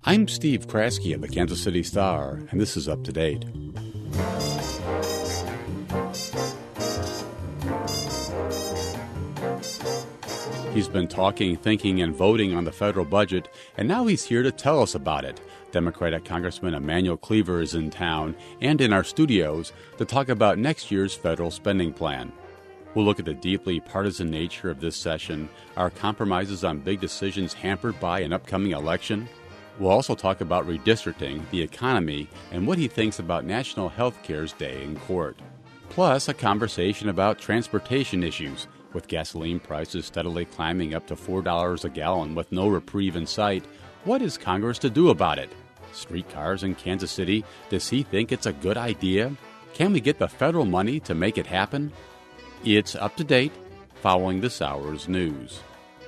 I'm Steve Kraske of the Kansas City Star, and this is Up to Date. He's been talking, thinking, and voting on the federal budget, and now he's here to tell us about it. Democratic Congressman Emanuel Cleaver is in town and in our studios to talk about next year's federal spending plan. We'll look at the deeply partisan nature of this session, our compromises on big decisions hampered by an upcoming election. We'll also talk about redistricting, the economy, and what he thinks about National Health Care's day in court. Plus, a conversation about transportation issues, with gasoline prices steadily climbing up to $4 a gallon with no reprieve in sight. What is Congress to do about it? Streetcars in Kansas City, does he think it's a good idea? Can we get the federal money to make it happen? It's Up to Date, following this hour's news.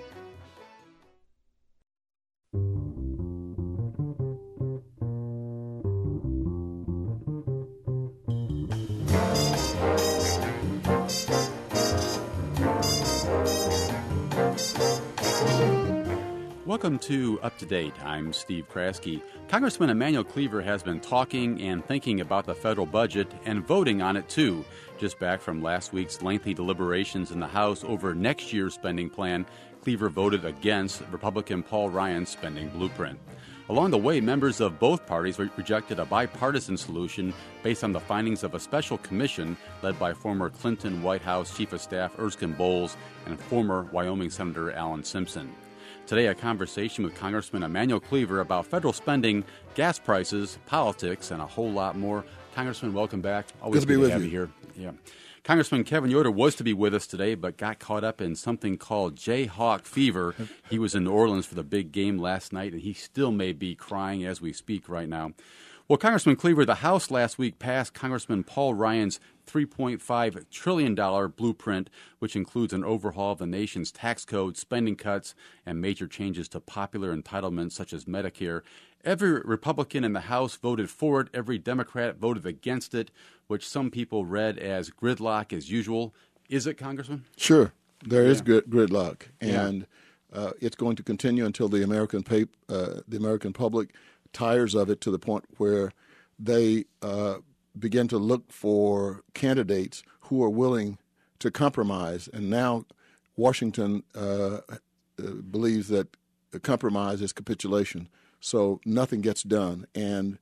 Welcome to Up to Date. I'm Steve Kraske. Congressman Emanuel Cleaver has been talking and thinking about the federal budget and voting on it, too. Just back from last week's lengthy deliberations in the House over next year's spending plan, Cleaver voted against Republican Paul Ryan's spending blueprint. Along the way, members of both parties rejected a bipartisan solution based on the findings of a special commission led by former Clinton White House Chief of Staff Erskine Bowles and former Wyoming Senator Alan Simpson. Today, a conversation with Congressman Emanuel Cleaver about federal spending, gas prices, politics, and a whole lot more. Congressman, welcome back. Always good to have you here. Yeah. Congressman Kevin Yoder was to be with us today, but got caught up in something called Jayhawk fever. He was in New Orleans for the big game last night, and he still may be crying as we speak right now. Well, Congressman Cleaver, the House last week passed Congressman Paul Ryan's $3.5 trillion blueprint, which includes an overhaul of the nation's tax code, spending cuts, and major changes to popular entitlements such as Medicare. Every Republican in the House voted for it. Every Democrat voted against it, which some people read as gridlock as usual. Is it, Congressman? Sure. There is gridlock, and it's going to continue until the American public tires of it to the point where they begin to look for candidates who are willing to compromise. And now Washington believes that the compromise is capitulation, so nothing gets done. And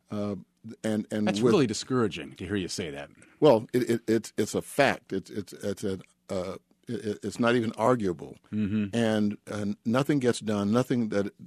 that's really discouraging to hear you say that. Well, it's a fact. It's not even arguable. Mm-hmm. And nothing gets done. Nothing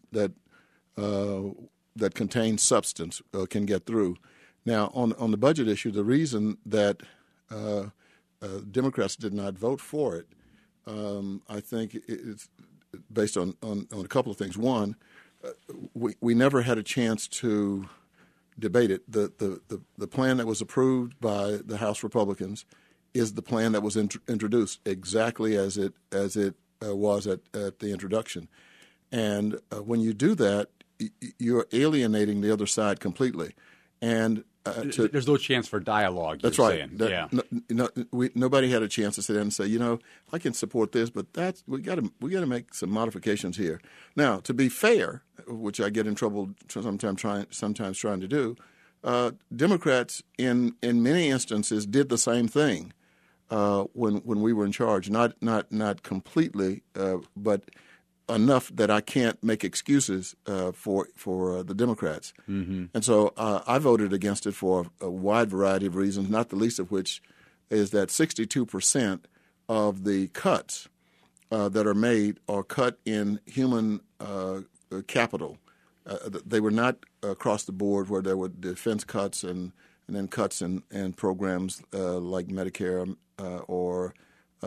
that contains substance can get through. Now, on the budget issue, the reason that Democrats did not vote for it, I think it's based on a couple of things. One, we never had a chance to debate it. The plan that was approved by the House Republicans is the plan that was introduced exactly as it was at the introduction. And when you do that, you're alienating the other side completely. And there's no chance for dialogue. That's right. Nobody had a chance to sit down and say, I can support this, but we got to make some modifications here. Now, to be fair, which I get in trouble sometimes trying to do, Democrats in many instances did the same thing when we were in charge. Not completely, but enough that I can't make excuses for the Democrats. Mm-hmm. And so I voted against it for a wide variety of reasons, not the least of which is that 62% of the cuts that are made are cut in human capital. They were not across the board where there were defense cuts and then cuts in programs like Medicare or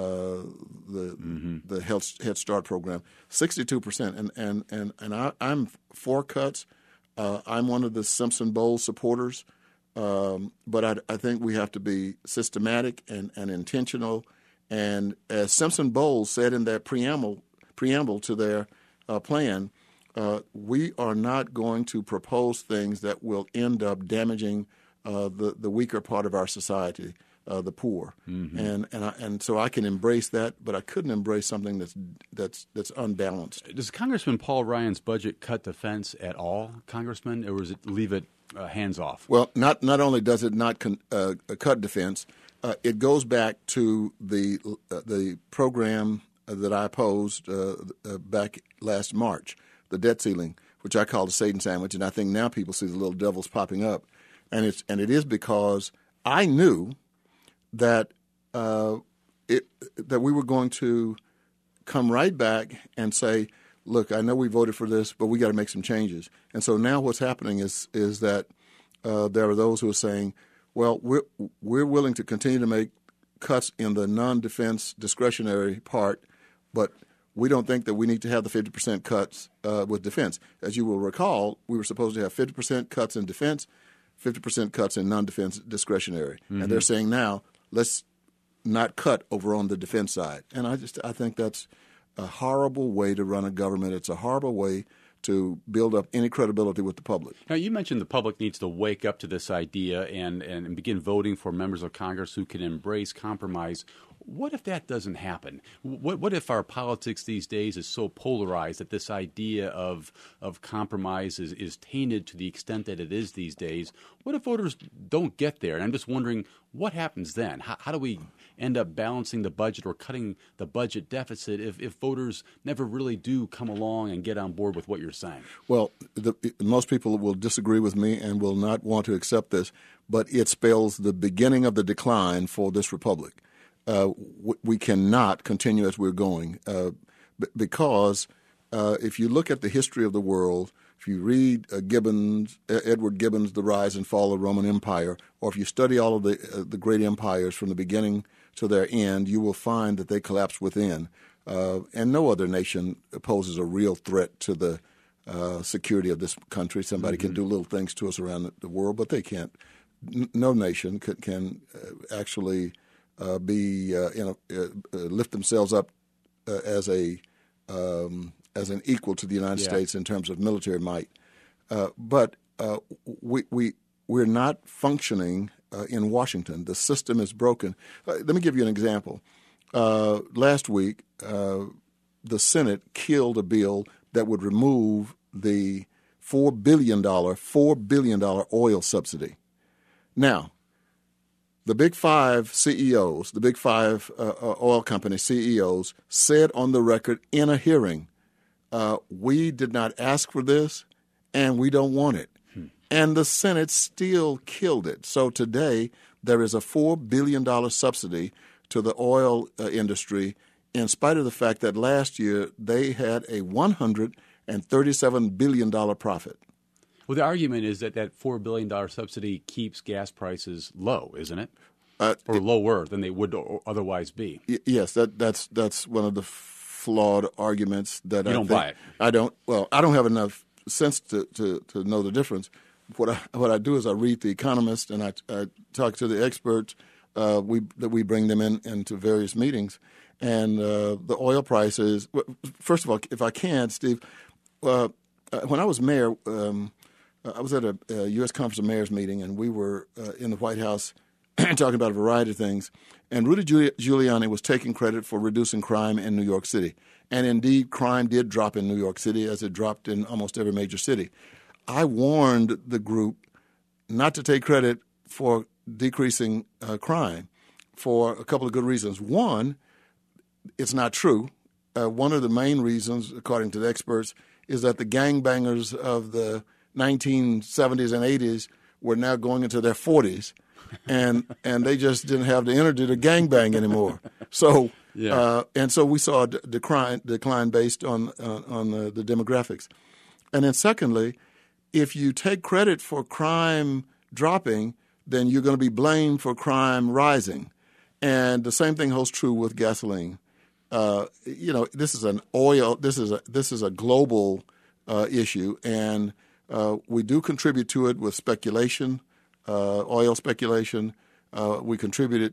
the Head Start program. 62%, and I'm for cuts. I'm one of the Simpson Bowles supporters, but I think we have to be systematic and intentional. And as Simpson Bowles said in their preamble to their plan, we are not going to propose things that will end up damaging the weaker part of our society. the poor, and so I can embrace that, but I couldn't embrace something that's unbalanced. Does Congressman Paul Ryan's budget cut defense at all, Congressman, or does it leave it hands off? Well, not only does it not cut defense, it goes back to the program that I opposed back last March, the debt ceiling, which I call the Satan sandwich, and I think now people see the little devils popping up, and it is because I knew that that we were going to come right back and say, look, I know we voted for this, but we got to make some changes. And so now what's happening is that there are those who are saying, well, we're willing to continue to make cuts in the non-defense discretionary part, but we don't think that we need to have the 50% cuts with defense. As you will recall, we were supposed to have 50% cuts in defense, 50% cuts in non-defense discretionary. Mm-hmm. And they're saying now, let's not cut over on the defense side. And I think that's a horrible way to run a government. It's a horrible way to build up any credibility with the public. Now, you mentioned the public needs to wake up to this idea and begin voting for members of Congress who can embrace compromise. What if that doesn't happen? What if our politics these days is so polarized that this idea of compromise is tainted to the extent that it is these days? What if voters don't get there? And I'm just wondering, what happens then? How do we end up balancing the budget or cutting the budget deficit if voters never really do come along and get on board with what you're saying? Well, most people will disagree with me and will not want to accept this, but it spells the beginning of the decline for this republic. We cannot continue as we're going because if you look at the history of the world, if you read Edward Gibbon's The Rise and Fall of the Roman Empire, or if you study all of the great empires from the beginning to their end, you will find that they collapse within. And no other nation poses a real threat to the security of this country. Somebody can do little things to us around the world, but they can't. No nation can actually lift themselves up as an equal to the United States in terms of military might. But we're not functioning in Washington. The system is broken. Let me give you an example. Last week, the Senate killed a bill that would remove the $4 billion oil subsidy. Now, the big five CEOs, the big five oil company CEOs said on the record in a hearing, we did not ask for this and we don't want it. And the Senate still killed it. So today there is a $4 billion subsidy to the oil industry in spite of the fact that last year they had a $137 billion profit. Well, the argument is that $4 billion subsidy keeps gas prices low, isn't it? Or lower than they would otherwise be. Yes, that's one of the flawed arguments that you don't buy it. I don't. Well, I don't have enough sense to know the difference. What I do is I read The Economist and I talk to the experts. We bring them into various meetings, and the oil prices. First of all, if I can, Steve, when I was mayor. I was at a U.S. Conference of Mayors meeting, and we were in the White House talking about a variety of things. And Rudy Giuliani was taking credit for reducing crime in New York City. And indeed, crime did drop in New York City as it dropped in almost every major city. I warned the group not to take credit for decreasing crime for a couple of good reasons. One, it's not true. One of the main reasons, according to the experts, is that the gangbangers of the 1970s and 80s were now going into their 40s, and they just didn't have the energy to gangbang anymore. So and so we saw a decline based on the demographics. And then secondly, if you take credit for crime dropping, then you're going to be blamed for crime rising. And the same thing holds true with gasoline. This is an oil. This is a global issue, and we do contribute to it with speculation, oil speculation. We contribute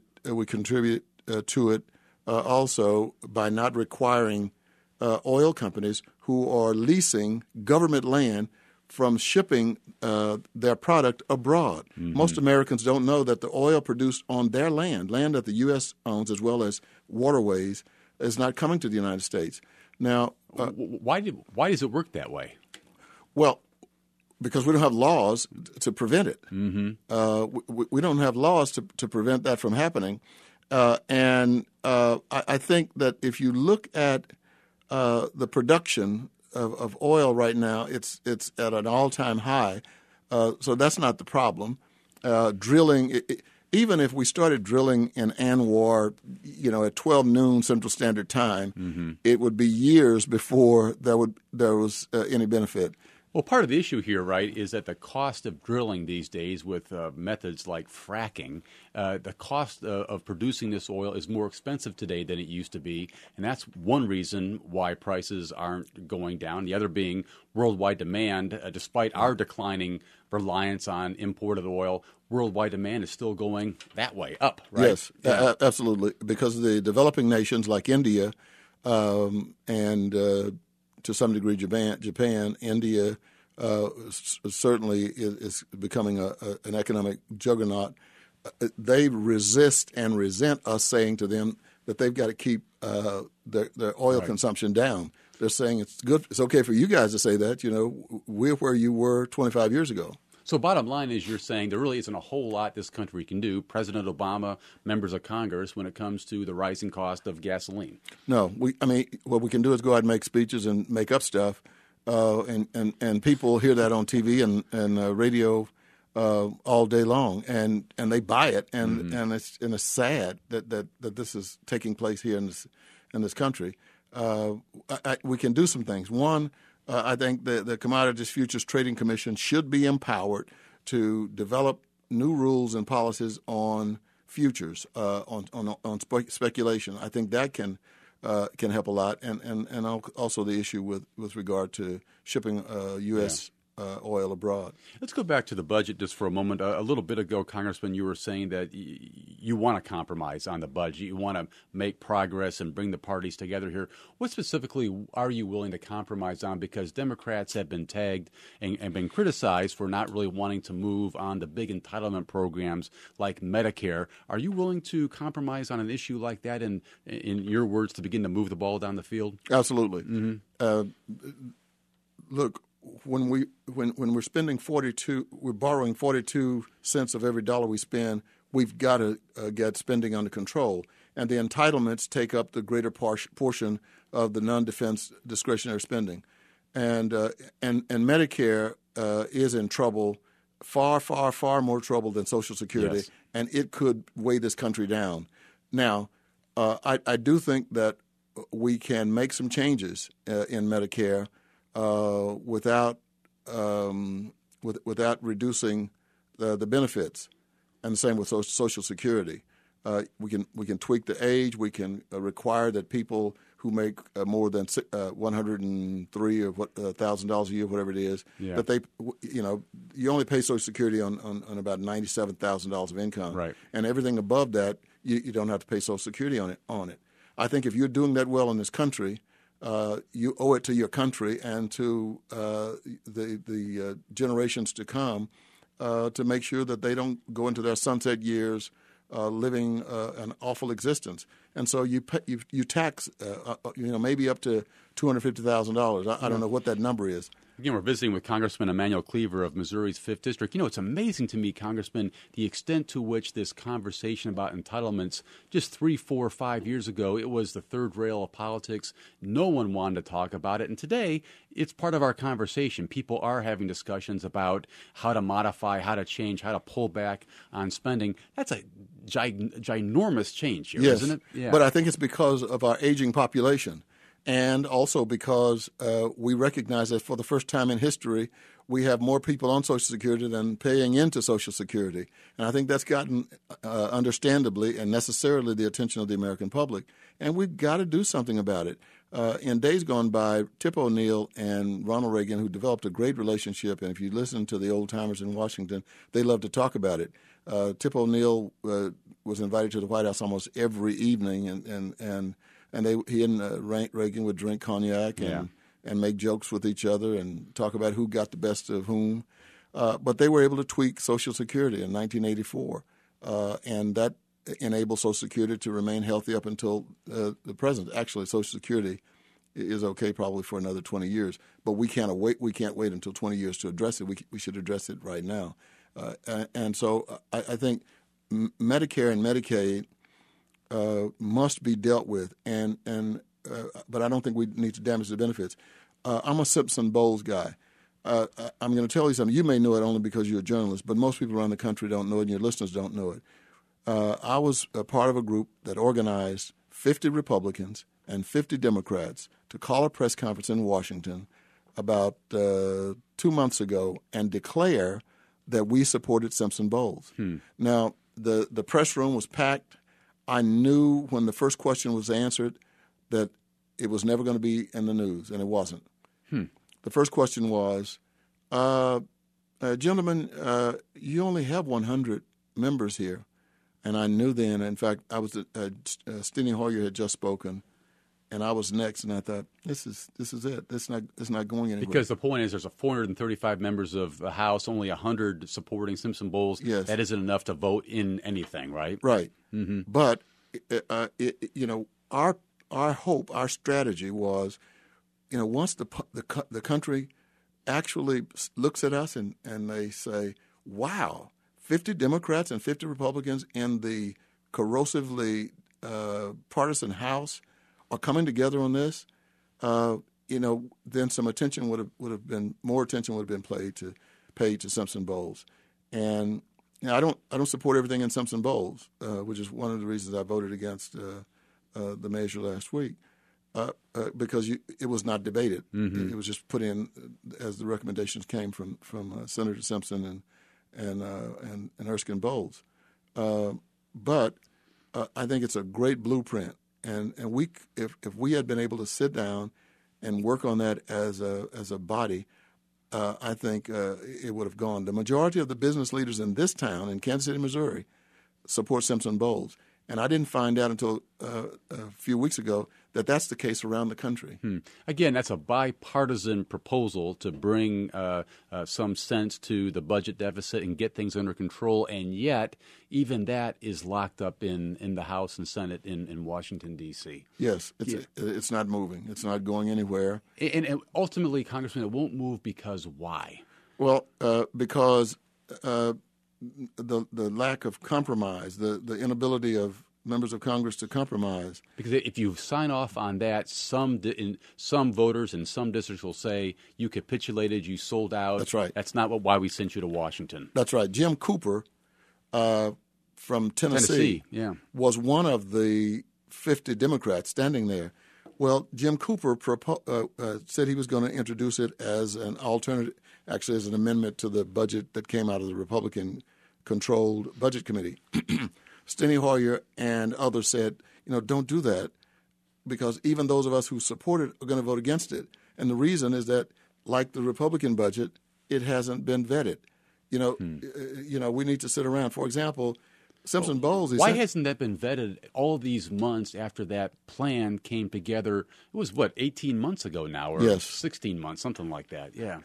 to it also by not requiring oil companies who are leasing government land from shipping their product abroad. Mm-hmm. Most Americans don't know that the oil produced on their land that the U.S. owns as well as waterways, is not coming to the United States. Now, why does it work that way? Well, because we don't have laws to prevent it. Mm-hmm. We don't have laws to prevent that from happening. And I think that if you look at the production of oil right now, it's at an all-time high. So that's not the problem. Drilling, even if we started drilling in Anwar, at 12 noon Central Standard Time, mm-hmm. it would be years before there was any benefit. Well, part of the issue here, right, is that the cost of drilling these days with methods like fracking, the cost of producing this oil is more expensive today than it used to be, and that's one reason why prices aren't going down. The other being worldwide demand. Despite our declining reliance on imported oil, worldwide demand is still going that way, up, right? Yes, absolutely, because the developing nations like India and to some degree Japan, India certainly is becoming an economic juggernaut. They resist and resent us saying to them that they've got to keep their oil consumption down. They're saying it's okay for you guys to say that. We're where you were 25 years ago. So bottom line is you're saying there really isn't a whole lot this country can do, President Obama, members of Congress, when it comes to the rising cost of gasoline. No. What we can do is go out and make speeches and make up stuff, and people hear that on TV and radio all day long, and they buy it, and mm-hmm. and it's sad that this is taking place here in this country. We can do some things. One, I think the Commodities Futures Trading Commission should be empowered to develop new rules and policies on futures, on speculation. I think that can help a lot, and also the issue with regard to shipping U.S. Oil abroad. Let's go back to the budget just for a moment. A little bit ago, Congressman, you were saying that you want to compromise on the budget. You want to make progress and bring the parties together here. What specifically are you willing to compromise on? Because Democrats have been tagged and been criticized for not really wanting to move on the big entitlement programs like Medicare. Are you willing to compromise on an issue like that and, in your words, to begin to move the ball down the field? Absolutely. Mm-hmm. Look. When we're spending we're borrowing 42 cents of every dollar we spend. We've got to get spending under control, and the entitlements take up the greater portion of the non-defense discretionary spending, and Medicare is in trouble, far more trouble than Social Security, yes. And it could weigh this country down. Now, I do think that we can make some changes in Medicare. Without reducing the benefits, and the same with Social Security. We can tweak the age. We can require that people who make more than $103 or $1,000 a year, whatever it is, yeah. that they you only pay Social Security on about $97,000 of income, right. And everything above that you don't have to pay Social Security on it. I think if you're doing that well in this country. You owe it to your country and to the generations to come to make sure that they don't go into their sunset years living an awful existence. And so you tax maybe up to $250,000. I don't know what that number is. Again, we're visiting with Congressman Emanuel Cleaver of Missouri's 5th District. It's amazing to me, Congressman, the extent to which this conversation about entitlements just 3, 4, 5 years ago, it was the third rail of politics. No one wanted to talk about it. And today, it's part of our conversation. People are having discussions about how to modify, how to change, how to pull back on spending. That's a ginormous change here, yes, isn't it? Yeah. But I think it's because of our aging population. And also because we recognize that for the first time in history, we have more people on Social Security than paying into Social Security. And I think that's gotten, understandably and necessarily, the attention of the American public. And we've got to do something about it. In days gone by, Tip O'Neill and Ronald Reagan, who developed a great relationship, and if you listen to the old-timers in Washington, they love to talk about it. Tip O'Neill was invited to the White House almost every evening, and he and Reagan would drink cognac and make jokes with each other and talk about who got the best of whom. But they were able to tweak Social Security in 1984, and that enabled Social Security to remain healthy up until the present. Actually, Social Security is okay probably for another 20 years, but we can't wait. We can't wait until 20 years to address it. We should address it right now. And so I think Medicare and Medicaid must be dealt with, but I don't think we need to damage the benefits. I'm a Simpson-Bowles guy. I'm going to tell you something. You may know it only because you're a journalist, but most people around the country don't know it, and your listeners don't know it. I was a part of a group that organized 50 Republicans and 50 Democrats to call a press conference in Washington about 2 months ago and declare that we supported Simpson-Bowles. Now, the press room was packed. I knew when the first question was answered that it was never going to be in the news, and it wasn't. The first question was, gentlemen, you only have 100 members here. And I knew then, in fact, I was Steny Hoyer had just spoken, and I was next, and I thought, this is it. It's not going anywhere. Because the point is, there's 435 members of the House, only 100 supporting Simpson-Bowles. Yes. That isn't enough to vote in anything, right? Right. Mm-hmm. But our hope, our strategy was, once the country actually looks at us and they say, wow, 50 Democrats and 50 Republicans in the corrosively partisan House are coming together on this, then some attention would have been paid to Simpson-Bowles. And I don't support everything in Simpson-Bowles, which is one of the reasons I voted against the measure last week, because it was not debated. Mm-hmm. It was just put in as the recommendations came from Senator Simpson and Erskine Bowles. But I think it's a great blueprint. And if we had been able to sit down and work on that as a body, I think it would have gone. The majority of the business leaders in this town, in Kansas City, Missouri, support Simpson-Bowles. And I didn't find out until a few weeks ago that that's the case around the country. Again, that's a bipartisan proposal to bring some sense to the budget deficit and get things under control, and yet even that is locked up in the House and Senate in Washington, D.C. Yes, it's not moving. It's not going anywhere. And ultimately, Congressman, it won't move because why? Well, because the lack of compromise, the inability of members of Congress to compromise. Because if you sign off on that, some voters in some districts will say you capitulated, you sold out. That's right. That's not why we sent you to Washington. That's right. Jim Cooper from Tennessee was one of the 50 Democrats standing there. Well, Jim Cooper said he was going to introduce it as an alternative, actually as an amendment to the budget that came out of the Republican-controlled Budget Committee. Steny Hoyer and others said, don't do that, because even those of us who support it are going to vote against it. And the reason is that, like the Republican budget, it hasn't been vetted. We need to sit around. For example, Simpson-Bowles. Why hasn't that been vetted all these months after that plan came together? It was, 18 months ago now, or yes. 16 months, something like that. Yeah.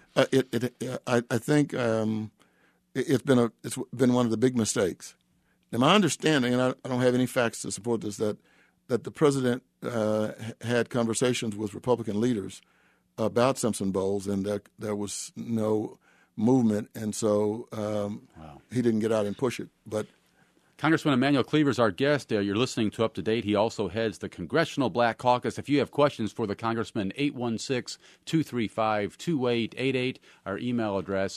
I think it's been one of the big mistakes. Now, my understanding, and I don't have any facts to support this, that the president had conversations with Republican leaders about Simpson-Bowles, and that there was no movement, and so he didn't get out and push it. But Congressman Emanuel Cleaver is our guest. You're listening to Up to Date. He also heads the Congressional Black Caucus. If you have questions for the Congressman, 816-235-2888. Our email address,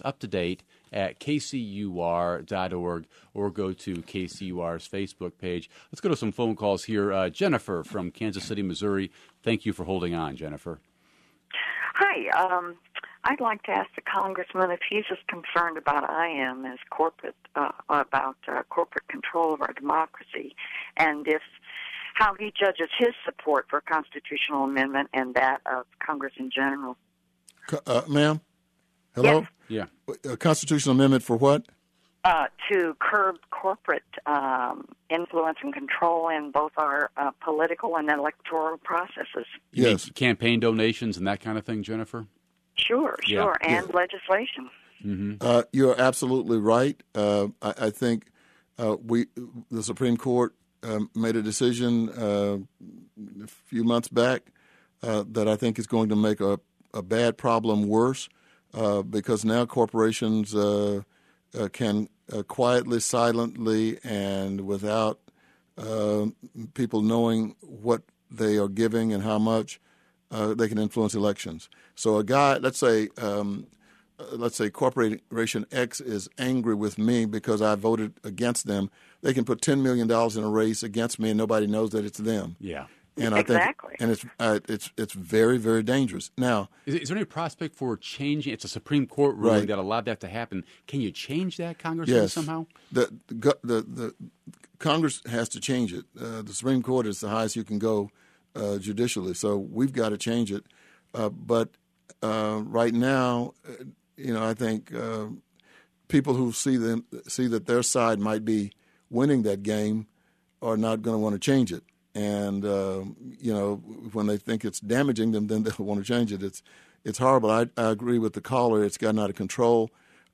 uptodate@kcur.org, or go to KCUR's Facebook page. Let's go to some phone calls here. Jennifer from Kansas City, Missouri. Thank you for holding on, Jennifer. Hi. I'd like to ask the congressman if he's as concerned about I am as corporate control of our democracy, and how he judges his support for a constitutional amendment and that of Congress in general. Ma'am? Hello? Yes. Yeah. A constitutional amendment for what? To curb corporate influence and control in both our political and electoral processes. You Yes. mean campaign donations and that kind of thing, Jennifer? Sure, Yeah. and legislation. You're absolutely right. I think the Supreme Court made a decision a few months back that I think is going to make a bad problem worse because now corporations can quietly, silently, and without people knowing what they are giving and how much, they can influence elections. So a guy, let's say Corporation X is angry with me because I voted against them. They can put $10 million in a race against me, and nobody knows that it's them. Yeah. And Exactly. I think, and it's very, very dangerous. Now, Is there any prospect for changing? It's a Supreme Court ruling Right. that allowed that to happen. Can you change that, Congressman, yes, somehow? the Congress has to change it. The Supreme Court is the highest you can go judicially, so we've got to change it. But right now, I think people who see that their side might be winning that game are not going to want to change it. And when they think it's damaging them, then they'll want to change it. It's horrible. I agree with the caller. It's gotten out of control.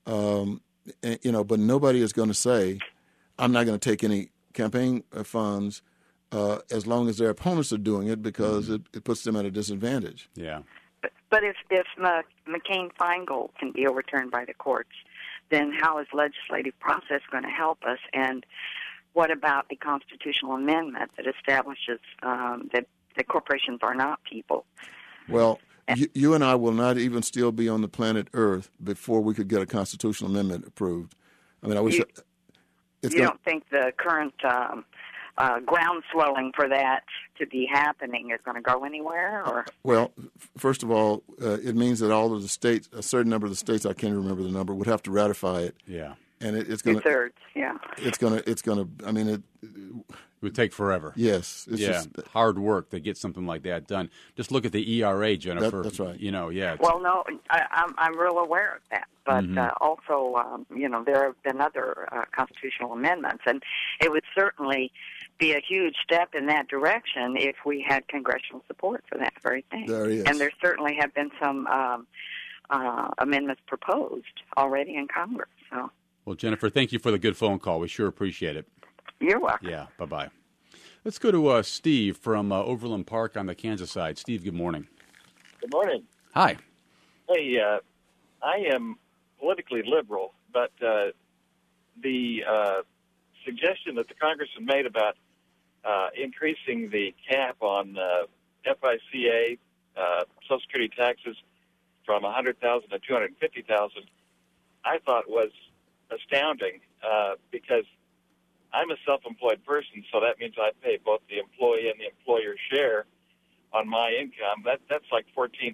But nobody is going to say, "I'm not going to take any campaign funds," as long as their opponents are doing it, because it puts them at a disadvantage. Yeah. But if McCain-Feingold can be overturned by the courts, then how is legislative process going to help us? And what about a constitutional amendment that establishes that corporations are not people? Well, you and I will not even still be on the planet Earth before we could get a constitutional amendment approved. I mean, I wish you don't think the current ground swelling for that to be happening is going to go anywhere? Or Well, first of all, it means that all of the states, a certain number of the states, I can't remember the number, would have to ratify it. Yeah. And it's going to. 2/3, yeah. It's going to. I mean, it. It would take forever. Yes. It's Yeah. just, Hard work to get something like that done. Just look at the ERA, Jennifer. That's right. Well, no, I'm real aware of that, but also, there have been other constitutional amendments, and it would certainly be a huge step in that direction if we had congressional support for that very thing. There is. And there certainly have been some amendments proposed already in Congress. So Well, Jennifer, thank you for the good phone call. We sure appreciate it. you're welcome. Yeah, bye-bye. Let's go to Steve from Overland Park on the Kansas side. Steve, good morning. Good morning. Hi. Hey, I am politically liberal, but the suggestion that the Congress has made about increasing the cap on FICA, Social Security taxes from $100,000 to $250,000, I thought was astounding because I'm a self-employed person, so that means I pay both the employee and the employer share on my income. That's like 14%.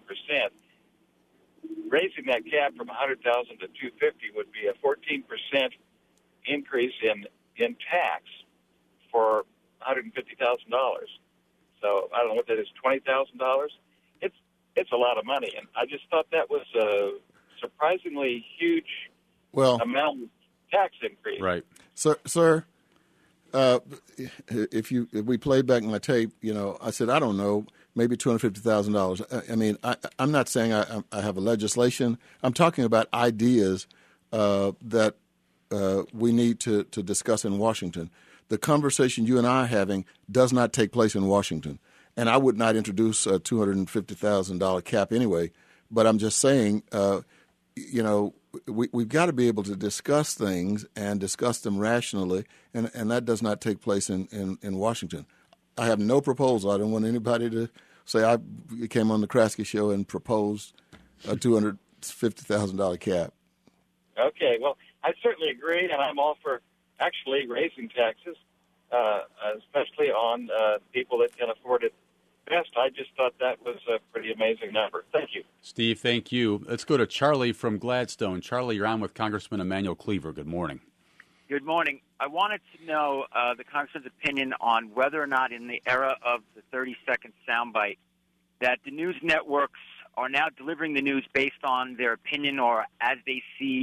Raising that cap from $100,000 to $250,000 would be a 14% increase in tax for $150,000. So I don't know what that is, $20,000. It's a lot of money, and I just thought that was a surprisingly huge amount of tax increase. Right. Sir, if we play back my tape, I said, I don't know, maybe $250,000. I mean, I'm not saying I have a legislation. I'm talking about ideas that we need to discuss in Washington. The conversation you and I are having does not take place in Washington. And I would not introduce a $250,000 cap anyway. But I'm just saying, we've got to be able to discuss things and discuss them rationally, and that does not take place in Washington. I have no proposal. I don't want anybody to say I came on the Kraske Show and proposed a $250,000 cap. Okay, well, I certainly agree, and I'm all for actually raising taxes, especially on people that can afford it best. I just thought that was a pretty amazing number. Thank you. Steve, thank you. Let's go to Charlie from Gladstone. Charlie, you're on with Congressman Emanuel Cleaver. Good morning. Good morning. I wanted to know the Congressman's opinion on whether or not in the era of the 30-second soundbite that the news networks are now delivering the news based on their opinion or as they see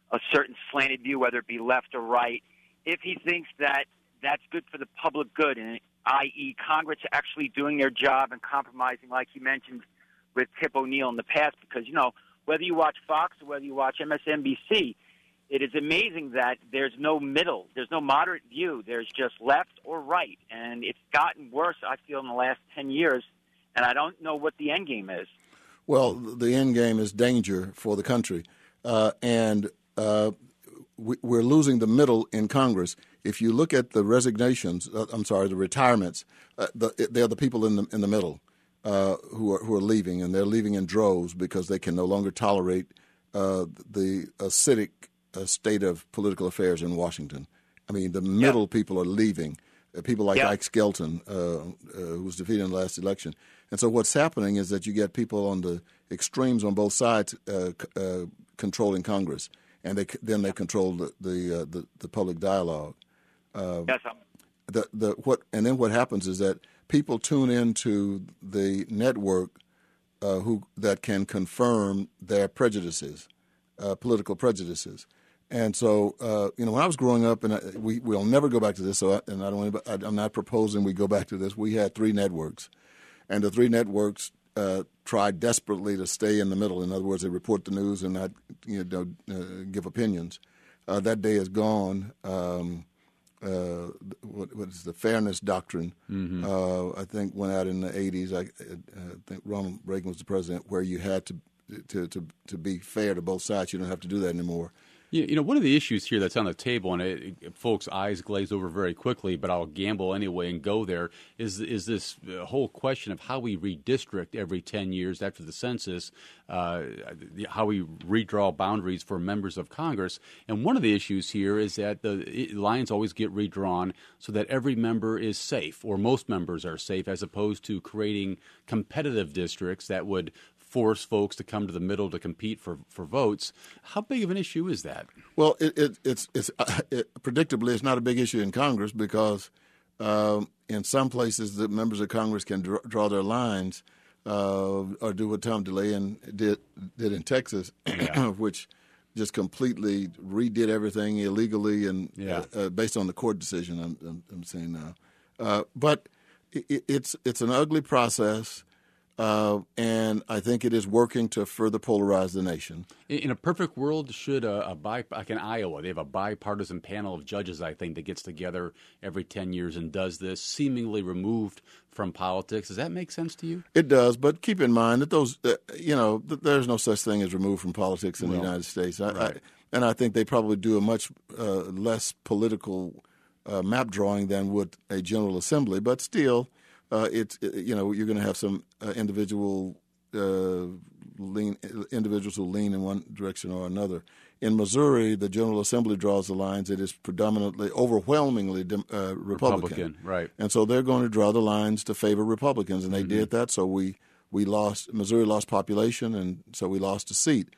a certain slanted view, whether it be left or right, if he thinks that that's good for the public good, and i.e. Congress actually doing their job and compromising, like you mentioned with Tip O'Neill in the past, because, whether you watch Fox or whether you watch MSNBC, it is amazing that there's no middle. There's no moderate view. There's just left or right. And it's gotten worse, I feel, in the last 10 years, and I don't know what the end game is. Well, the end game is danger for the country, and we're losing the middle in Congress. If you look at the resignations, the retirements, they're the people in the middle who are leaving, and they're leaving in droves because they can no longer tolerate the acidic state of political affairs in Washington. I mean, the middle people are leaving. People like Ike Skelton, who was defeated in the last election. And so what's happening is that you get people on the extremes on both sides controlling Congress, and then they control the public dialogue. And then what happens is that people tune into the network that can confirm their prejudices, political prejudices. And so, when I was growing up, and we'll never go back to this. I'm not proposing we go back to this. We had 3 networks, and the 3 networks tried desperately to stay in the middle. In other words, they report the news and not, give opinions. That day is gone. What is the fairness doctrine? Mm-hmm. I think went out in the 80s. I think Ronald Reagan was the president, where you had to be fair to both sides. You don't have to do that anymore. One of the issues here that's on the table, and folks' eyes glaze over very quickly, but I'll gamble anyway and go there, is this whole question of how we redistrict every 10 years after the census, how we redraw boundaries for members of Congress. And one of the issues here is that the lines always get redrawn so that every member is safe, or most members are safe, as opposed to creating competitive districts that would force folks to come to the middle to compete for votes. How big of an issue is that? Well, it's predictably it's not a big issue in Congress because in some places the members of Congress can draw their lines or do what Tom DeLay did in Texas, which just completely redid everything illegally and based on the court decision. I'm saying now, but it's an ugly process. And I think it is working to further polarize the nation. In a perfect world, should like in Iowa, they have a bipartisan panel of judges, I think, that gets together every 10 years and does this, seemingly removed from politics. Does that make sense to you? It does, but keep in mind that those, there's no such thing as removed from politics in the United States. And I think they probably do a much less political map drawing than would a General Assembly, but still. You're going to have some individuals who lean in one direction or another. In Missouri, the General Assembly draws the lines. It is overwhelmingly Republican, right? And so they're going to draw the lines to favor Republicans, and they did that. So we lost. Missouri lost population, and so we lost a seat.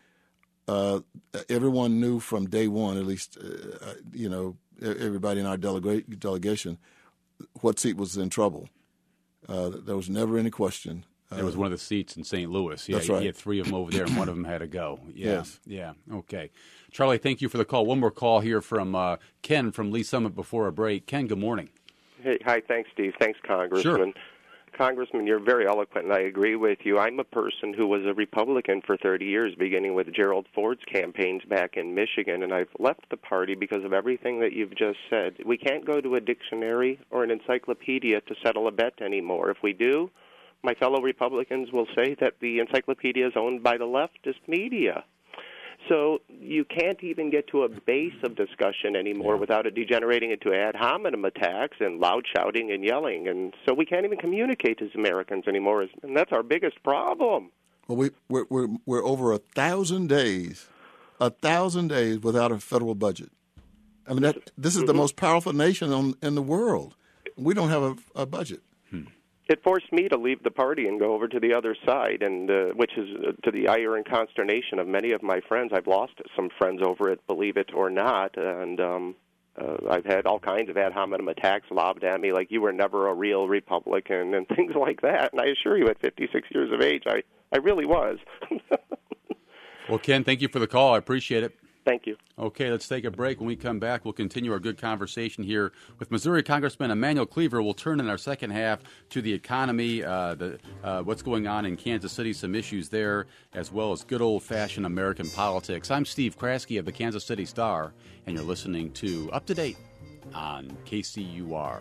Everyone knew from day one, at least everybody in our delegation, what seat was in trouble. There was never any question. There was one of the seats in St. Louis. That's right. He had 3 of them over there, and one of them had to go. Yes. Yeah. Okay. Charlie, thank you for the call. One more call here from Ken from Lee Summit before a break. Ken, good morning. Hey, hi. Thanks, Steve. Thanks, Congressman. Sure. Congressman, you're very eloquent, and I agree with you. I'm a person who was a Republican for 30 years, beginning with Gerald Ford's campaigns back in Michigan, and I've left the party because of everything that you've just said. We can't go to a dictionary or an encyclopedia to settle a bet anymore. If we do, my fellow Republicans will say that the encyclopedia is owned by the leftist media. So you can't even get to a base of discussion anymore without it degenerating into ad hominem attacks and loud shouting and yelling. And so we can't even communicate as Americans anymore, and that's our biggest problem. Well, we're over 1,000 days without a federal budget. I mean, this is the most powerful nation in the world. We don't have a budget. It forced me to leave the party and go over to the other side, and which is to the ire and consternation of many of my friends. I've lost some friends over it, believe it or not, and I've had all kinds of ad hominem attacks lobbed at me, like you were never a real Republican and things like that. And I assure you, at 56 years of age, I really was. Well, Ken, thank you for the call. I appreciate it. Thank you. Okay, let's take a break. When we come back, we'll continue our good conversation here with Missouri Congressman Emanuel Cleaver. We'll turn in our second half to the economy, what's going on in Kansas City, some issues there, as well as good old-fashioned American politics. I'm Steve Kraske of the Kansas City Star, and you're listening to Up to Date on KCUR.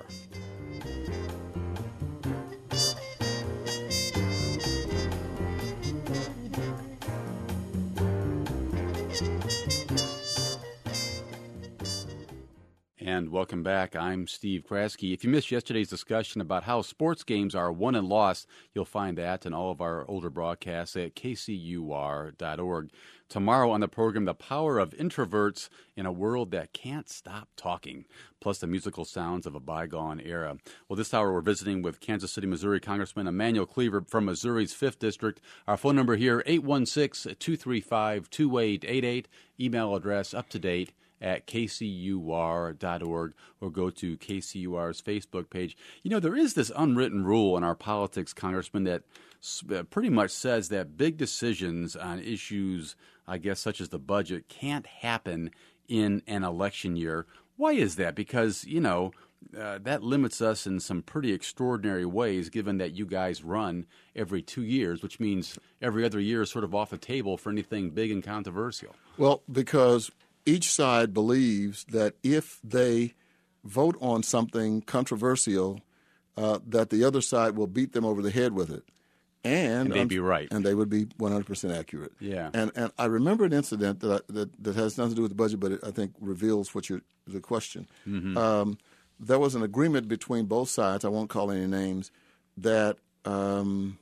And welcome back. I'm Steve Kraske. If you missed yesterday's discussion about how sports games are won and lost, you'll find that in all of our older broadcasts at kcur.org. Tomorrow on the program, the power of introverts in a world that can't stop talking, plus the musical sounds of a bygone era. Well, this hour we're visiting with Kansas City, Missouri Congressman Emanuel Cleaver from Missouri's 5th District. Our phone number here, 816-235-2888. Email address uptodate at kcur.org, or go to KCUR's Facebook page. You know, there is this unwritten rule in our politics, Congressman, that pretty much says that big decisions on issues, I guess, such as the budget, can't happen in an election year. Why is that? Because, you know, that limits us in some pretty extraordinary ways, given that you guys run every 2 years, which means every other year is sort of off the table for anything big and controversial. Well, because each side believes that if they vote on something controversial, that the other side will beat them over the head with it. And they'd be right. And they would be 100% accurate. Yeah. And I remember an incident that has nothing to do with the budget, but it, I think, reveals what the question. Mm-hmm. There was an agreement between both sides, I won't call any names, that the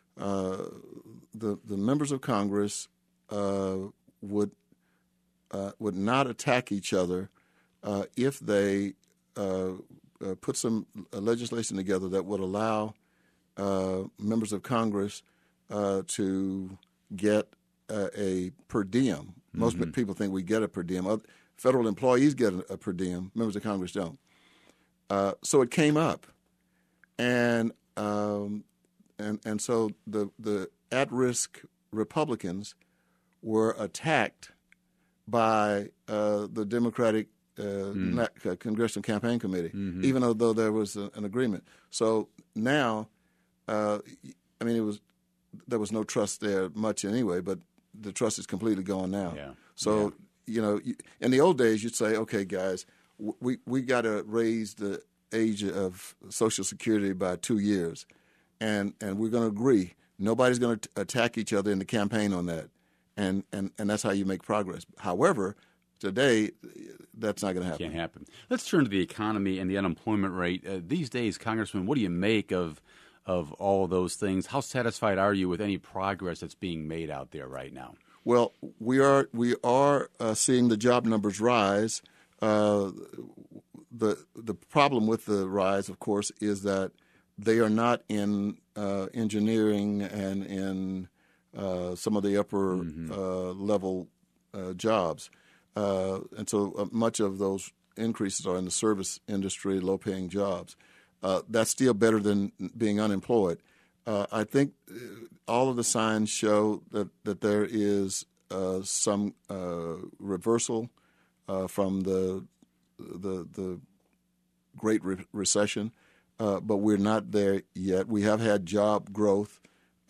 members of Congress would not attack each other if they put some legislation together that would allow members of Congress to get a per diem. Most people think we get a per diem. Federal employees get a per diem. Members of Congress don't. So it came up, and so the at-risk Republicans were attacked by the Democratic Congressional Campaign Committee, even though there was an agreement. So now, there was no trust there much anyway, but the trust is completely gone now. Yeah. So, you know, in the old days, you'd say, okay, guys, we got to raise the age of Social Security by 2 years, and we're going to agree. Nobody's going to attack each other in the campaign on that. And that's how you make progress. However, today, that's not going to happen. Can't happen. Let's turn to the economy and the unemployment rate. These days, Congressman, what do you make of all of those things? How satisfied are you with any progress that's being made out there right now? Well, we are seeing the job numbers rise. The problem with the rise, of course, is that they are not in engineering and in some of the upper level jobs. And so much of those increases are in the service industry, low-paying jobs. That's still better than being unemployed. I think all of the signs show that there is some reversal from the Great Recession, but we're not there yet. We have had job growth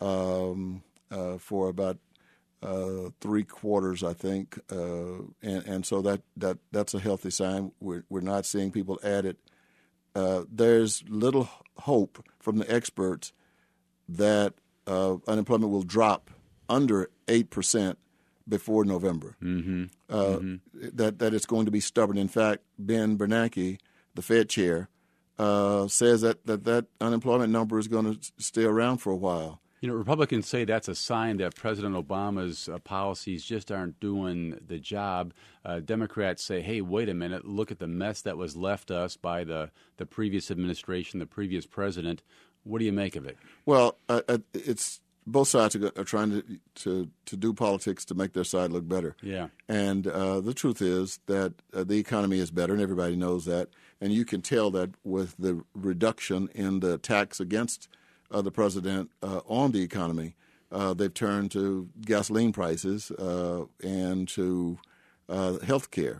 for about 3 quarters, I think, and so that's a healthy sign. We're not seeing people added. There's little hope from the experts that unemployment will drop under 8% before November. That it's going to be stubborn. In fact, Ben Bernanke, the Fed chair, says that unemployment number is going to stay around for a while. You know, Republicans say that's a sign that President Obama's policies just aren't doing the job. Democrats say, hey, wait a minute, look at the mess that was left us by the previous administration, the previous president. What do you make of it? Well, it's both sides are trying to do politics to make their side look better. Yeah. And the truth is that the economy is better, and everybody knows that. And you can tell that with the reduction in the tax against the president on the economy. They've turned to gasoline prices and to health care.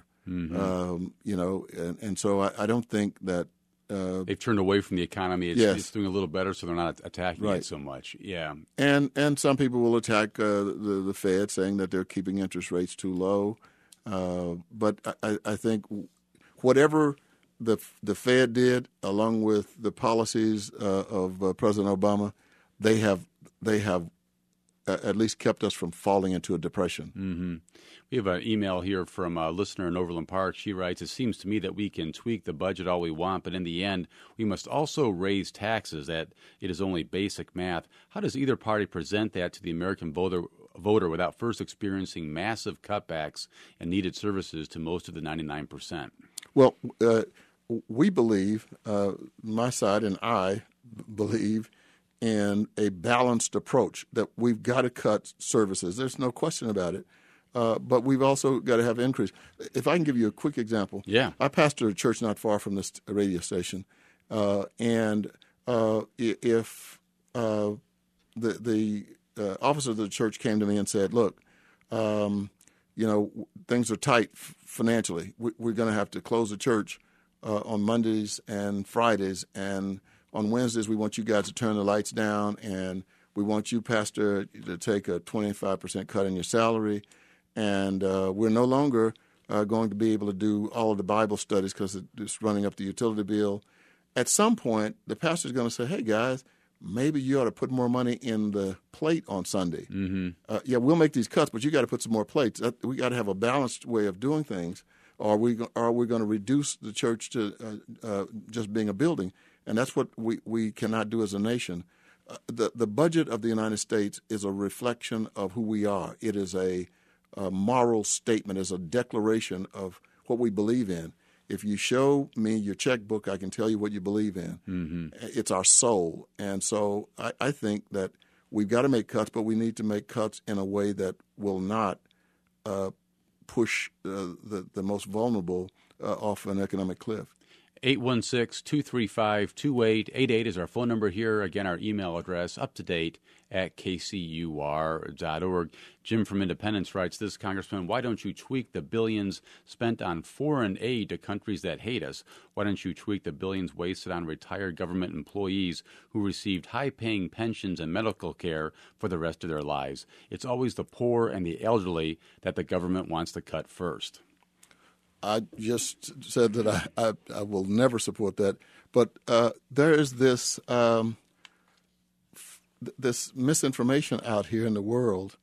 And so I don't think that they've turned away from the economy. It's doing a little better, so they're not attacking it so much. Yeah, and some people will attack the Fed, saying that they're keeping interest rates too low. But I think whatever the Fed did, along with the policies of President Obama, they have at least kept us from falling into a depression. Mm-hmm. We have an email here from a listener in Overland Park. She writes, "It seems to me that we can tweak the budget all we want, but in the end, we must also raise taxes, that it is only basic math. How does either party present that to the American voter without first experiencing massive cutbacks and needed services to most of the 99%? Well, we believe, my side and I believe, in a balanced approach, that we've got to cut services. There's no question about it. But we've also got to have increase. If I can give you a quick example. Yeah. I pastor a church not far from this radio station. And if the officer of the church came to me and said, look, things are tight financially. We're going to have to close the church on Mondays and Fridays. And on Wednesdays, we want you guys to turn the lights down. And we want you, Pastor, to take a 25% cut in your salary. And we're no longer going to be able to do all of the Bible studies because it's running up the utility bill. At some point, the pastor's going to say, hey, guys, maybe you ought to put more money in the plate on Sunday. Mm-hmm. We'll make these cuts, but you got to put some more plates. We got to have a balanced way of doing things, or are we going to reduce the church to just being a building? And that's what we cannot do as a nation. The budget of the United States is a reflection of who we are. It is a moral statement, is a declaration of what we believe in. If you show me your checkbook, I can tell you what you believe in. Mm-hmm. It's our soul. And so I think that we've got to make cuts, but we need to make cuts in a way that will not push the most vulnerable off an economic cliff. 816-235-2888 is our phone number here. Again, our email address, uptodate@kcur.org. Jim from Independence writes this, Congressman, why don't you tweak the billions spent on foreign aid to countries that hate us? Why don't you tweak the billions wasted on retired government employees who received high-paying pensions and medical care for the rest of their lives? It's always the poor and the elderly that the government wants to cut first. I just said that I will never support that. But there is this this misinformation out here in the world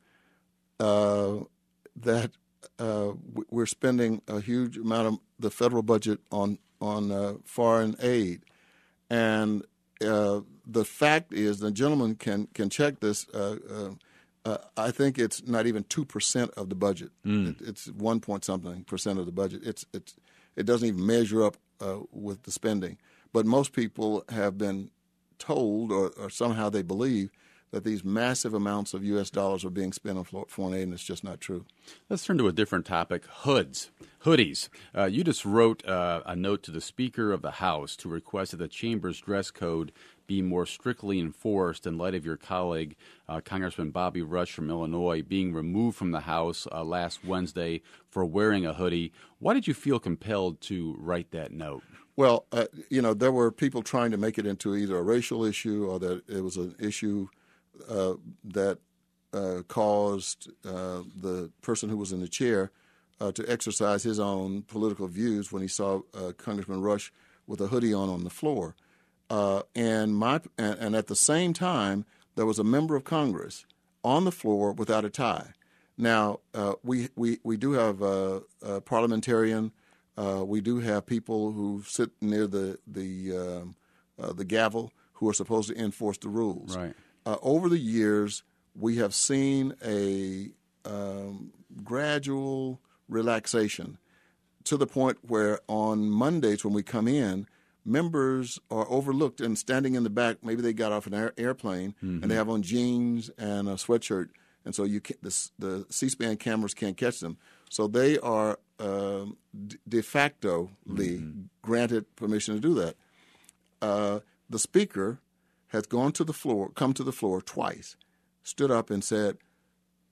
that we're spending a huge amount of the federal budget on foreign aid. And the fact is, the gentleman can check this, I think it's not even 2% of the budget. It's 1 point something percent of the budget. It doesn't even measure up with the spending. But most people have been told, or somehow they believe, that these massive amounts of U.S. dollars are being spent on foreign aid, and it's just not true. Let's turn to a different topic, hoodies. You just wrote a note to the Speaker of the House to request that the Chamber's dress code be more strictly enforced in light of your colleague, Congressman Bobby Rush from Illinois, being removed from the House last Wednesday for wearing a hoodie. Why did you feel compelled to write that note? Well, there were people trying to make it into either a racial issue or that it was an issue that caused the person who was in the chair to exercise his own political views when he saw Congressman Rush with a hoodie on the floor. And at the same time, there was a member of Congress on the floor without a tie. Now, we do have a parliamentarian. We do have people who sit near the gavel who are supposed to enforce the rules. Right. Over the years, we have seen a gradual relaxation to the point where on Mondays when we come in, members are overlooked and standing in the back. Maybe they got off an airplane and they have on jeans and a sweatshirt, and so the C-SPAN cameras can't catch them. So they are de facto granted permission to do that. The Speaker has come to the floor twice, stood up and said,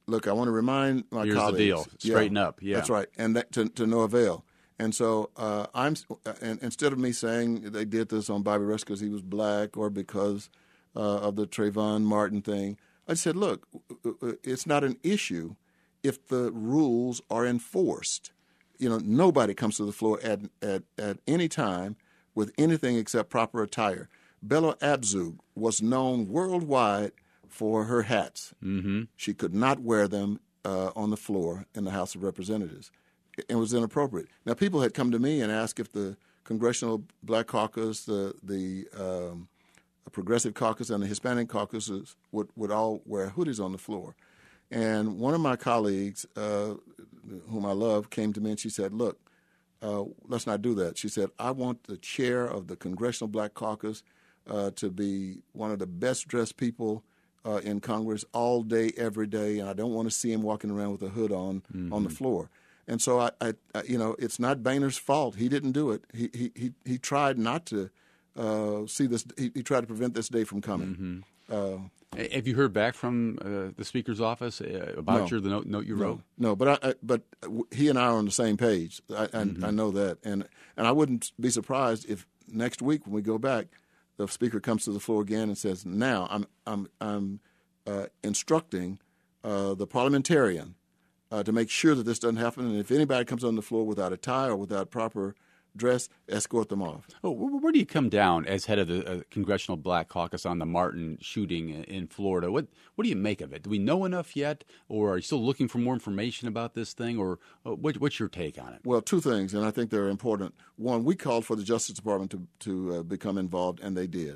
look, I want to remind my Here's colleagues. the deal. Straighten up. Yeah. That's right. And that to no avail. And so and instead of me saying they did this on Bobby Rush because he was black or because of the Trayvon Martin thing, I said, look, it's not an issue if the rules are enforced. Nobody comes to the floor at any time with anything except proper attire. Bella Abzug was known worldwide for her hats. Mm-hmm. She could not wear them on the floor in the House of Representatives. It was inappropriate. Now, people had come to me and asked if the Congressional Black Caucus, the Progressive Caucus, and the Hispanic caucuses would all wear hoodies on the floor. And one of my colleagues, whom I love, came to me and she said, look, let's not do that. She said, I want the chair of the Congressional Black Caucus to be one of the best-dressed people in Congress all day, every day, and I don't want to see him walking around with a hood on the floor. And so I it's not Boehner's fault. He didn't do it. He tried not to see this. He tried to prevent this day from coming. Mm-hmm. Have you heard back from the Speaker's office about the note you wrote? No, but he and I are on the same page. I know that, and I wouldn't be surprised if next week when we go back, the Speaker comes to the floor again and says, "Now I'm instructing the parliamentarian to make sure that this doesn't happen, and if anybody comes on the floor without a tie or without proper dress, escort them off." Oh, where do you come down as head of the Congressional Black Caucus on the Martin shooting in Florida? What do you make of it? Do we know enough yet, or are you still looking for more information about this thing, or what's your take on it? Well, two things, and I think they're important. One, we called for the Justice Department to become involved, and they did.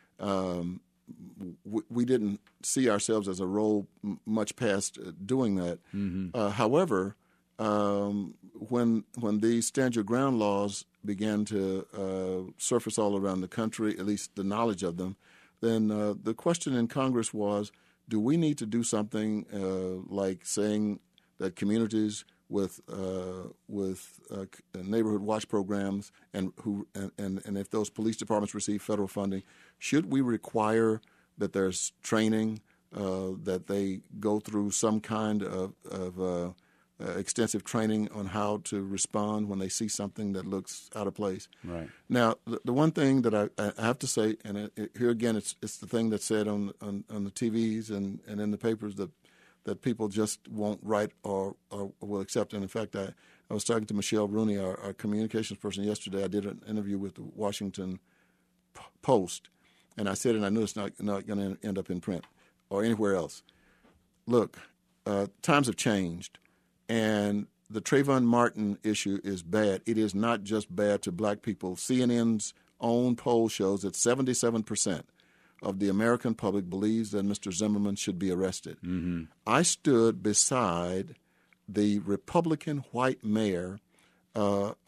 We didn't see ourselves as a role much past doing that. Mm-hmm. However, when these stand your ground laws began to surface all around the country, at least the knowledge of them, then the question in Congress was, do we need to do something like saying that communities with neighborhood watch programs and if those police departments receive federal funding, should we require that there's training, that they go through some kind of extensive training on how to respond when they see something that looks out of place? Right. Now, the one thing that I have to say, and here again, it's the thing that's said on the TVs and in the papers that people just won't write or will accept. And in fact, I was talking to Michelle Rooney, our communications person, yesterday. I did an interview with the Washington Post, and I said, and I knew it's not going to end up in print or anywhere else. Look, times have changed, and the Trayvon Martin issue is bad. It is not just bad to black people. CNN's own poll shows that 77% of the American public believes that Mr. Zimmerman should be arrested. Mm-hmm. I stood beside the Republican white mayor of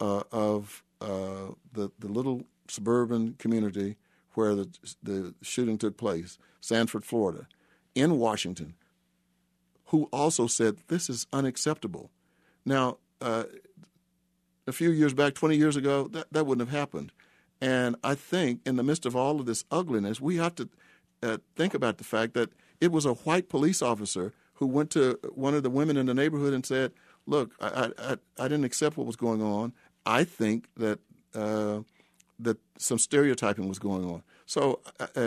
the little suburban community where the shooting took place, Sanford, Florida, in Washington, who also said this is unacceptable. Now, a few years back, 20 years ago, that wouldn't have happened. And I think in the midst of all of this ugliness, we have to think about the fact that it was a white police officer who went to one of the women in the neighborhood and said, look, I didn't accept what was going on. I think that that some stereotyping was going on. So,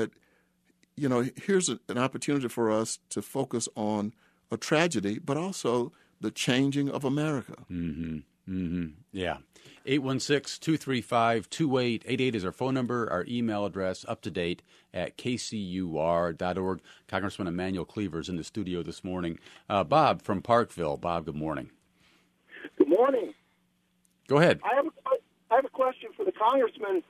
here's an opportunity for us to focus on a tragedy, but also the changing of America. Mm-hmm. Mm-hmm. Yeah. 816-235-2888 is our phone number. Our email address, up-to-date at kcur.org. Congressman Emanuel Cleaver is in the studio this morning. Bob from Parkville. Bob, good morning. Good morning. Go ahead. I have a question for the congressman.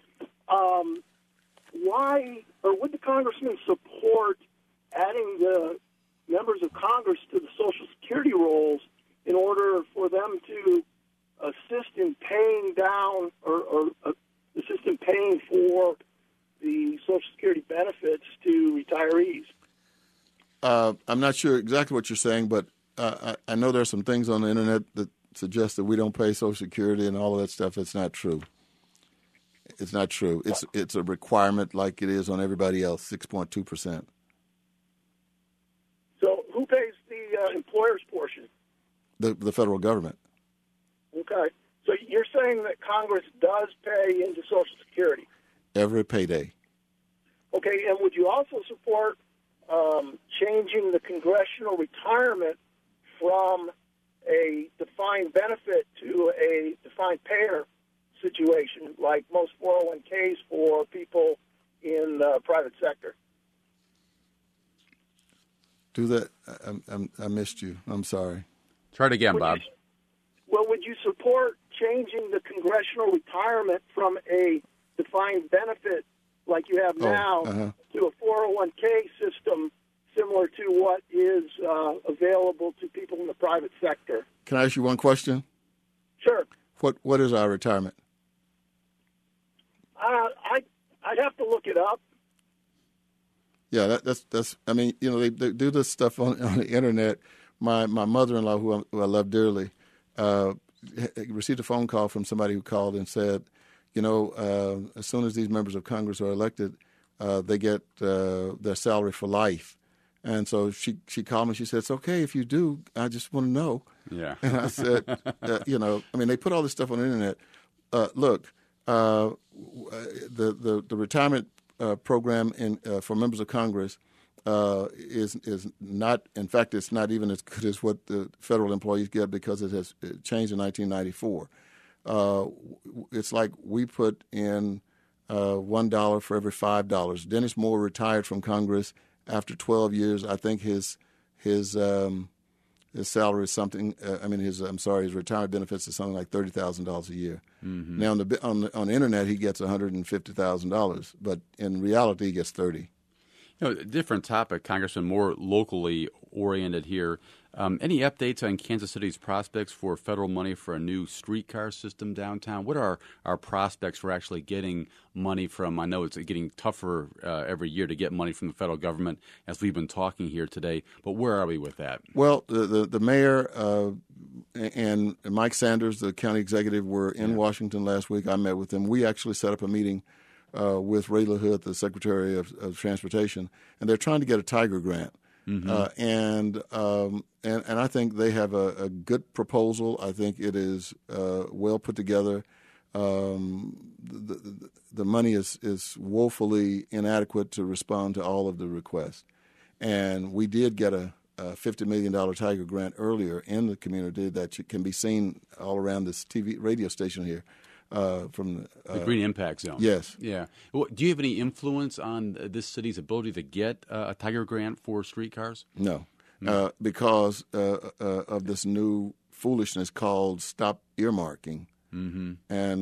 Why, or would the congressman support adding the members of Congress to the Social Security rolls in order for them to assist in paying down or assist in paying for the Social Security benefits to retirees? I'm not sure exactly what you're saying, but I know there's some things on the internet that suggest that we don't pay Social Security and all of that stuff. It's not true. It's not true. It's a requirement like it is on everybody else, 6.2%. So who pays the employer the federal government. Okay. So you're saying that Congress does pay into Social Security? Every payday. Okay, and would you also support changing the congressional retirement from a defined benefit to a defined payer situation, like most 401ks for people in the private sector? Do that. I missed you. I'm sorry. Try it again, Bob. Would you support changing the congressional retirement from a defined benefit like you have now to a 401k system similar to what is available to people in the private sector? Can I ask you one question? Sure. What is our retirement? I'd have to look it up. Yeah, that's. I mean, they do this stuff on the internet. My mother-in-law, who I love dearly, received a phone call from somebody who called and said, as soon as these members of Congress are elected, they get their salary for life. And so she called me. She said, "It's okay if you do. I just want to know." Yeah. And I said, they put all this stuff on the internet. Look, the retirement program for members of Congress is not. In fact, it's not even as good as what the federal employees get because it has changed in 1994. It's like we put in $1 for every $5. Dennis Moore retired from Congress after 12 years. I think his salary is something. His retirement benefits is something like $30,000 a year. Mm-hmm. Now on the internet he gets $150,000, but in reality he gets $30,000. Different topic, Congressman, more locally oriented here. Any updates on Kansas City's prospects for federal money for a new streetcar system downtown? What are our prospects for actually getting money from? I know it's getting tougher every year to get money from the federal government, as we've been talking here today. But where are we with that? Well, the mayor and Mike Sanders, the county executive, were in Washington last week. I met with them. We actually set up a meeting with Ray LaHood, the Secretary of Transportation, and they're trying to get a Tiger grant. Mm-hmm. And I think they have a good proposal. I think it is well put together. The money is woefully inadequate to respond to all of the requests. And we did get a $50 million Tiger grant earlier in the community that can be seen all around this radio station here. From the Green Impact Zone. Yes. Yeah. Well, do you have any influence on this city's ability to get a Tiger grant for streetcars? No, because of this new foolishness called stop earmarking. Mm-hmm.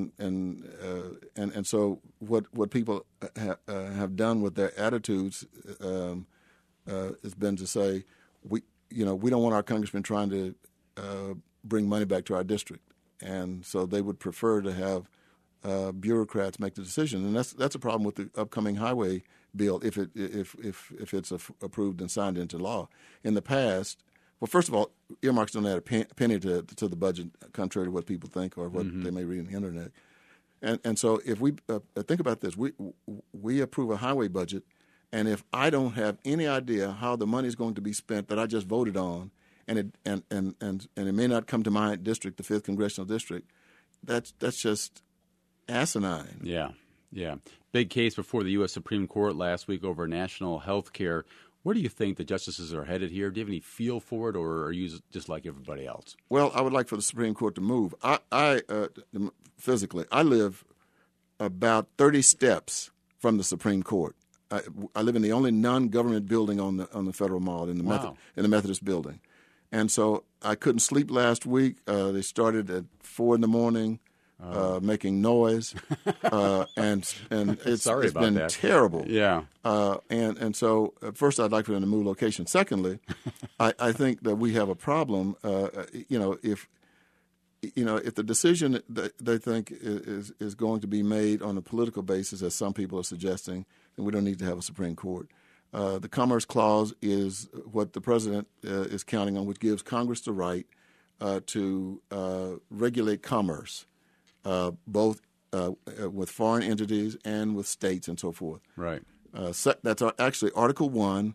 And so what people have done with their attitudes has been to say we don't want our congressman trying to bring money back to our district. And so they would prefer to have bureaucrats make the decision, and that's a problem with the upcoming highway bill if it's approved and signed into law. In the past, well, first of all, earmarks don't add a penny to the budget, contrary to what people think or what they may read on the internet. And so if we think about this, we approve a highway budget, and if I don't have any idea how the money is going to be spent that I just voted on, and it may not come to my district, the 5th Congressional District, that's just asinine. Yeah. Big case before the U.S. Supreme Court last week over national health care. Where do you think the justices are headed here? Do you have any feel for it, or are you just like everybody else? Well, I would like for the Supreme Court to move. I physically, I live about 30 steps from the Supreme Court. I live in the only non-government building on the Federal Mall in the Methodist building. And so I couldn't sleep last week. They started at 4 a.m, making noise, and it's been that. Terrible. Yeah. And so first, I'd like for them to move location. Secondly, I think that we have a problem. If the decision that they think is going to be made on a political basis, as some people are suggesting, then we don't need to have a Supreme Court. The Commerce Clause is what the president is counting on, which gives Congress the right to regulate commerce, both with foreign entities and with states and so forth. Right. That's actually Article 1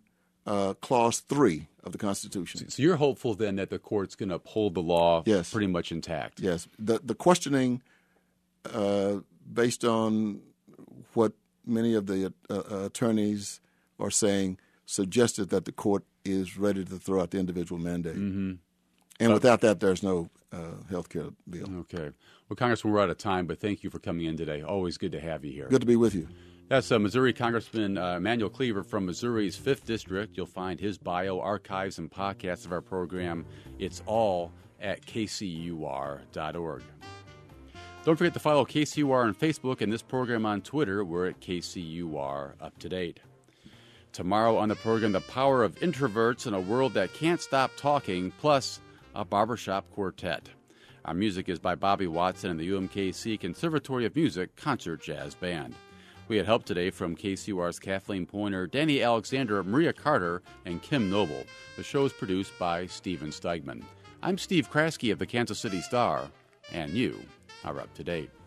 Clause 3 of the Constitution. So you're hopeful then that the court's going to uphold the law pretty much intact? Yes. The questioning, based on what many of the attorneys are saying, suggested that the court is ready to throw out the individual mandate. Mm-hmm. And without that, there's no health care bill. Okay. Well, Congressman, we're out of time, but thank you for coming in today. Always good to have you here. Good to be with you. That's Missouri Congressman Emanuel Cleaver from Missouri's 5th District. You'll find his bio, archives, and podcasts of our program. It's all at kcur.org. Don't forget to follow KCUR on Facebook and this program on Twitter. We're at KCUR Up to Date. Tomorrow on the program, the power of introverts in a world that can't stop talking, plus a barbershop quartet. Our music is by Bobby Watson and the UMKC Conservatory of Music Concert Jazz Band. We had help today from KCUR's Kathleen Pointer, Danny Alexander, Maria Carter, and Kim Noble. The show is produced by Steven Steigman. I'm Steve Kraske of the Kansas City Star, and you are up to date.